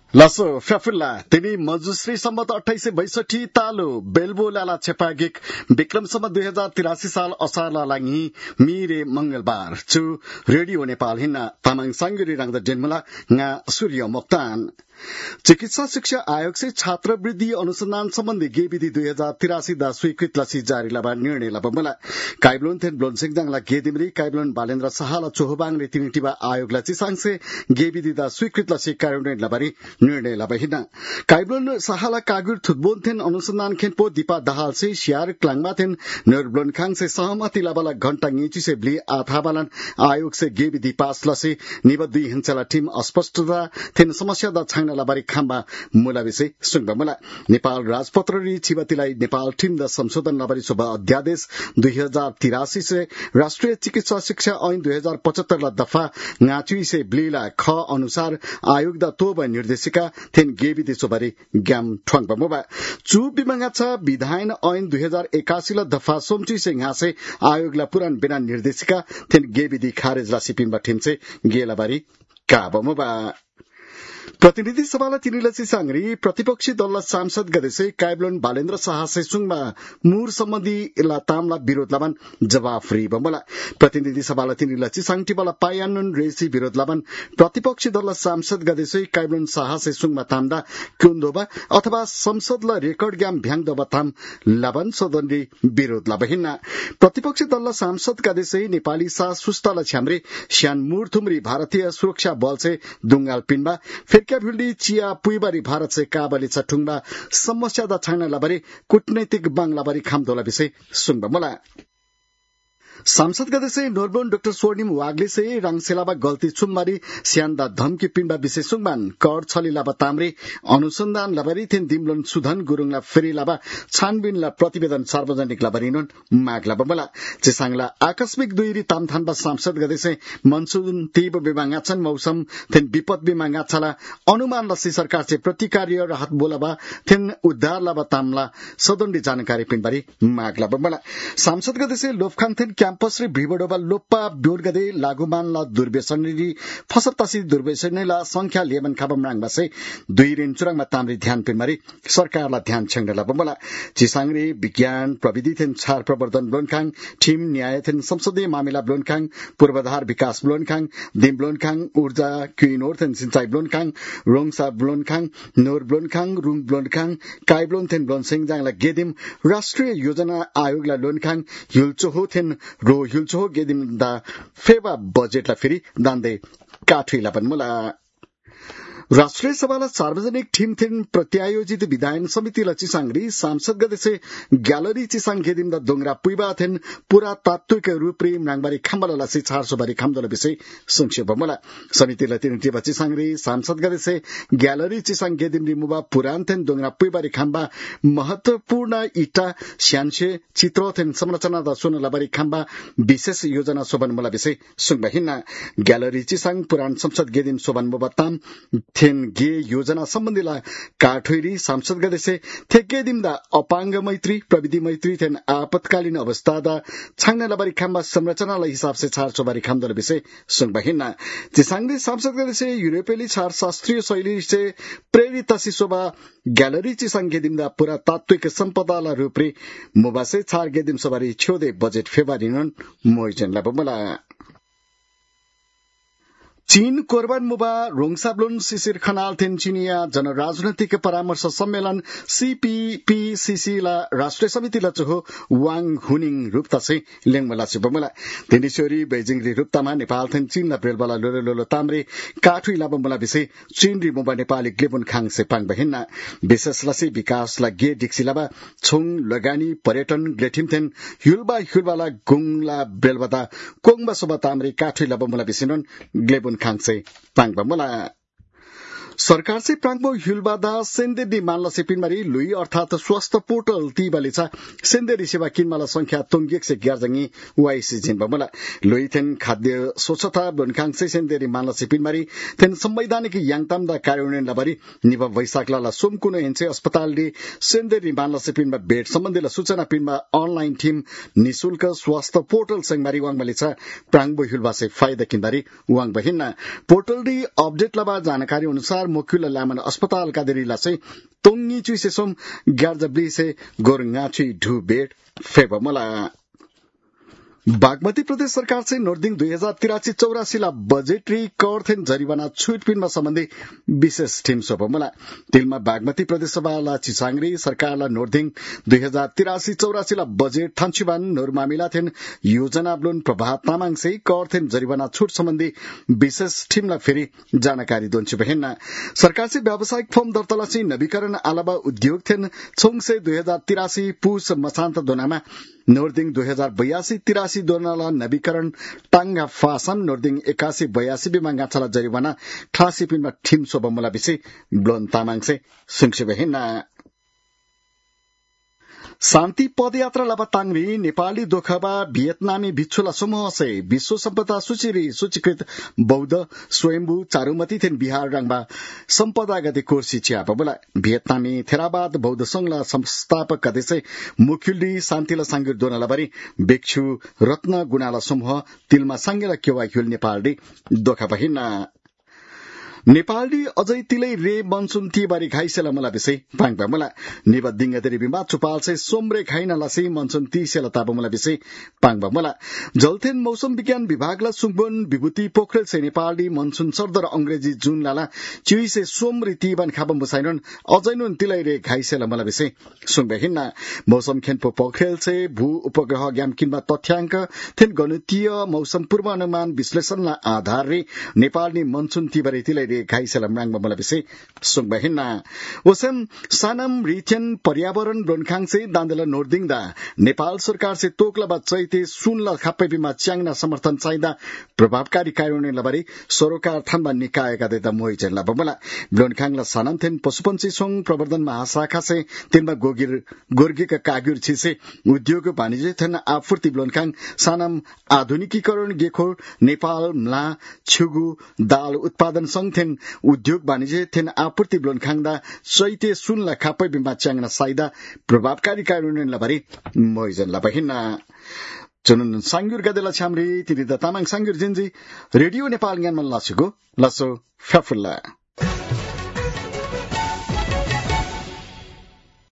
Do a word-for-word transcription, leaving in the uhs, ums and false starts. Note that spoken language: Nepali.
लसो फ्याफुल्ला तिनी मजुश्री सम्मत अठाइस सय बैसठी तालो बेलबोलाला छेपागिक विक्रमसम्म दुई हजार तिरासी साल असारला लागी मिरे मंगलबार चु रेडियो नेपाल हिन्ना तामाङ सांगुरी रंग डेनमला nga सूर्य मोक्तान चिकित्सा शिक्षा आयोग से छात्रवृत्ति अनुसंधान सम्बन्धी गे विधि दुई हजार तिरासी दा स्वीकृत लसी जारी लबा निर्णय लबमला काइब्लोन थेन ब्लोनसिङ दाङला गेदिमरी काइब्लोन बालेन्द्र साहाला चोहबाङले तिनीटिबा आयोगला चिसाङसे गे विधि दा स्वीकृत लसी कार्यान्वयन लबारी निर्णय लबहिना काइब्लोन साहाला कागुर थुतबोन थेन अनुसंधान खेनपो दीपा दहाल से शियार क्लाङमा थेन निर्ब्लोन खाङ से सहमति लबला घण्टा ङिची से ब्ली आथाबालन आयोग से गे विधि पास लसी निब दुई हिंसला टीम अस्पष्टता थेन समस्या दा छाङ लाबारी खाम्बा मूला विषय सुनबा मूला नेपाल राजपत्र री छिबतीलाई नेपाल टीम द संशोधन लाबारी सुबह अध्यादेश दुई हजार तिरासी से राष्ट्रिय चिकित्सा शिक्षा ऐन दुई हजार पचहत्तर ला दफा ngaचुई से ब्लीला ख अनुसार आयोग द तोब निर्देशिका थेन गेविधि सुबारी ग्याम ठोङबा मोबा चु बिमंगाचा विधान ऐन दुई हजार एकासी ला दफा सोमची से घासे आयोगला पुरान बिना निर्देशिका थेन गेविधि खारेज राशि पिम्बा ठिमसे गेलाबारी काबा मोबा प्रतिनिधि सभालाई तिनीलसी सांगरी प्रतिपक्षी दललाई सांसद गदेसे काइब्लोन बालेन्द्र शाह सेसुङमा मुर सम्बन्धी लातामला विरोध लाban जवाफ री बमला प्रतिनिधि सभालाई तिनीलसी सांगटिबला पायानन रेसी विरोध लाban प्रतिपक्षी दललाई सांसद गदेसे काइब्लोन शाह सेसुङमा तामदा क्युन्दोबा अथवा संसदला रेकर्ड ग्याम भ्याङदोबा ताम लाban सदनले विरोध लाबहिना प्रतिपक्षी दललाई सांसद गदेसे नेपाली सा सुस्ताला छ्याम्रे श्यान मुरथुमरी भारतीय सुरक्षा बल से दुंगाल पिनबा फिर्क्याभिल्डी चिया पुइबारी भारत से काबली चठुङबा समस्या दा छाना लाबारी कूटनैतिक बांग्लाबारी खामदोला विषय सुनबा मला सांसद गदेसे नोर्बोन डाक्टर स्वर्णिम वाग्ले से राङसेलाबा गल्ती छुममारी स्यान्दा धमकी पिण्बा विशेष सुङबान कर छली लाबा तामरे अनुसन्धान लाबारी थिन दिमलोन सुधन गुरुङला फेरि लाबा छानबिनला प्रतिवेदन सार्वजनिक लाबारिनुन माग लाबा मला चिसाङला आकस्मिक दुईरी तामथानबा सांसद गदेसे मनसुन तीब बिमाङाछन मौसम थिन विपद बिमाङाछला अनुमान लसी सरकार से प्रतिकार्य राहत बोलाबा थिन उद्धार लाबा तामला सदनडी जानकारी पिण्बारी माग लाबा मला सांसद गदेसे लोफखान थिन क्याम्पस रे भिबडोबा लोप्पा ब्योडगदे लागुमानला दुर्व्यसनरी फसत्तासी दुर्व्यसनला संख्या लेमन खाबम राङबासे दुई रिन चुराङमा तामरी ध्यान पिनमारी सरकारलाई ध्यान छंगला बमला चिसाङरे विज्ञान प्रविधि थेन छार प्रवर्धन ब्लोनखाङ टीम न्याय थेन संसदीय मामिला ब्लोनखाङ पूर्वाधार विकास ब्लोनखाङ दिम ब्लोनखाङ ऊर्जा क्विनोर थेन सिंचाई ब्लोनखाङ रोङसा ब्लोनखाङ नोर ब्लोनखाङ रुङ ब्लोनखाङ काइब्लोन थेन ब्लोनसिङ जाङला गेदिम राष्ट्रिय योजना आयोगला लोनखाङ युल्चोहो थेन रो हिल्चो गेदिम दा फेवा बजेटला फेरि दान्दे काठीला पनि मुला राष्ट्रिय सभालाई सार्वजनिक ठिम थिन प्रत्यायोजित विधायन समितिलाई चिसाङरी सांसद गदेसे ग्यालरी चिसाङ गेदिम दा दोंगरा पुइबा थिन पूरा तात्विक रूपरे नाङबारी खाम्बला लसी चारसोबारी खाम्दोला विषय संक्षेप मला समितिलाई तिनीटिबा चिसाङरी सांसद गदेसे ग्यालरी चिसाङ गेदिम रिमुबा पुरान थिन दोंगरा पुइबारी खाम्बा महत्वपूर्ण इटा श्यानशे चित्र थिन संरचना दा सुन लबारी खाम्बा विशेष योजना सोबन मला विषय सुङबहिना ग्यालरी चिसाङ पुरान संसद गेदिम सोबन मोबाताम थेन गे योजना सम्बन्धीलाई काठोरी सांसद गदेसे थेके दिमदा अपाङ्ग मैत्री प्रविधि मैत्री थेन आपतकालीन अवस्था दा छाङ्ना लबारी खाम्बा संरचनालाई हिसाब से छार चोबारी खामदल विषय सुङबहिना चिसाङले सांसद गदेसे यूरोपेली छार शास्त्रीय शैली से प्रेरित सिसोबा ग्यालरी चिसाङ गेदिमदा पूरा तात्विक सम्पदाला रूपरे मोबासे छार गेदिम सबारी छोदे बजेट फेबारिनन मोइजन लाबमला चीन कोरबान मुबा रोङसाब्लोन शिशिर खनाल थेन चिनिया जनराजनैतिक परामर्श सम्मेलन सीपीपीसीसी ला राष्ट्रिय समिति ला चहो वाङ हुनिङ रूपता से लेङमला सिबमला तेनिसोरी बेजिङ रि रूपतामा नेपाल थेन चीन ला प्रेलबला लोलो लोलो तामरे काठुइ लाबमला विषय चीन रि मुबा नेपाली ग्लेबुन खाङ से पाङ बहिना विशेष लसी विकास ला गे डिक्सिलाबा छोङ लगानी पर्यटन ग्लेथिम थेन हुलबा हुलबाला गुङला बेलबता कोङबा सोबा तामरे काठुइ लाबमला विषयन ग्लेबुन खाङसे पाङबा मला सरकार से प्राङ्बो हिलबादा सेन्देदी मानला सेपिनमारी लुई अर्थात स्वास्थ्य पोर्टल तीबाले छ सेन्देदी सेवा किनमाला संख्या तोंगिक से ग्यारजंगी वाइसी जिनबा मला लुई थेन खाद्य स्वच्छता बनखाङ से सेन्देदी मानला सेपिनमारी थेन संवैधानिक याङतामदा कार्यान्वयन लबारी निबा वैशाखला सोमकुन हेन्से अस्पताल दि सेन्देदी मानला सेपिनमा बेड सम्बन्धी सूचना पिनमा अनलाइन टीम निशुल्क स्वास्थ्य पोर्टल संगमारी वाङमाले छ प्राङ्बो हिलबा से फाइदा किनबारी वाङ बहिना पोर्टल दि अपडेट लबा जानकारी अनुसार मोक्युला लामन अस्पताल का देरी लासे तोंगी चुइसे सोम ग्यारजा ब्लिसे गोरंगाची ढु बेट फेबमला बागमती प्रदेश सरकार से नोर्दिङ दुई हजार तिरासी चौरासीला बजेटरी कर थेन जरिवाना छुटपिनमा सम्बन्धी विशेष टीम सोपमला तिलमा बागमती प्रदेश सभाला चिसाङ्ग्री सरकारला नोर्दिङ दुई हजार तिरासी चौरासीला बजेट थान्चुबान नोरमामिला थेन योजना ब्लोन प्रभात तामाङ से कर थेन जरिवाना छुट सम्बन्धी विशेष टीमला फेरि जानकारी दोन्छु बहेन्ना सरकार से व्यावसायिक फर्म दर्ताला से नवीकरण अलावा उद्योग थेन छोङसे दुई हजार तिरासी पुस मसान्त दोनामा नोर्दिङ दुई हजार बयासी तिरासी दोनाला नवीकरण टाङ्गा फासम नोर्दिङ एकासी बयासी बिमा गाछाला जरिवाना खासी पिनमा ठिम सोबमला बिसी ब्लोन तामाङसे सुङसे बहेना शान्ति पदयात्रा लाबा ताङ्री नेपाली दोखबा भियतनामी भिक्षुला समूह से विश्व सम्पदा सूचीरी सूचीकृत बौद्ध स्वयम्भू चारुमती थेन बिहार रंगबा सम्पदा गति कोर्सी चियापा बोला भियतनामी थेराबाद बौद्ध संघला संस्थापक कदेसे मुखिल्डी शान्तिला सांगिर दोनाला बारी भिक्षु रत्न गुणाला समूह तिलमा सांगेला केवा हिल नेपालडी दोखा बहिना नेपालडी अझै तिलै रे मनसुन तीबारी घाइसेला मला बिसे पाङपा मला निबा दिंगदेरी बिमा चुपाल से सोमरे घाइना लासे मनसुन तीसेला ताबा मला बिसे पाङपा मला जलथेन मौसम विज्ञान विभागला सुङबन विभूति पोखरेल से नेपालडी मनसुन सर्दर अंग्रेजी जुन लाला चिउसे सोमरे तीबान खाबम बसाइनन अझैनुन तिलै रे घाइसेला मला बिसे सुङबे हिन्ना मौसम खेनपो पोखरेल से भू उपग्रह ज्ञानकिनमा तथ्याङ्क थेन गणितीय मौसम पूर्वानुमान विश्लेषणला आधार रे नेपालनी मनसुन तीबारी तिलै घाइसेलम राङ बमला बिसे सुङबा हिन्ना ओसम सानम रिथेन पर्यावरण ब्रोनखाङ से दान्दला नोर्दिङदा नेपाल सरकार से तोकला बा चैते सुनला खापै बिमा च्याङना समर्थन चाहिदा प्रभावकारी कार्यान्वयन लबारी सरोकार थानबा निकायका देता मोहि चेला बमला ब्रोनखाङला सानम थेन पशुपन्छी सोङ प्रवर्धन महाशाखा से तिनमा गोगिर गोर्गीका कागुर छिसे उद्योग वाणिज्य थेन आपूर्ति ब्रोनखाङ सानम आधुनिकीकरण गेखो नेपाल म्ला छुगु दाल उत्पादन संघ थेन उद्योग वाणिज्य थेन आपूर्ति ब्लोन खाङदा चैते सुनला खापै बिमा च्याङना साइदा प्रभावकारी कार्यान्वयन लबारी मोइजन लबहिना चुनुन सांगुर गदेला छामरी तिरिदा तामाङ सांगुर जिन्जी रेडियो नेपाल ज्ञानमा लासेको लसो फ्याफुल्ला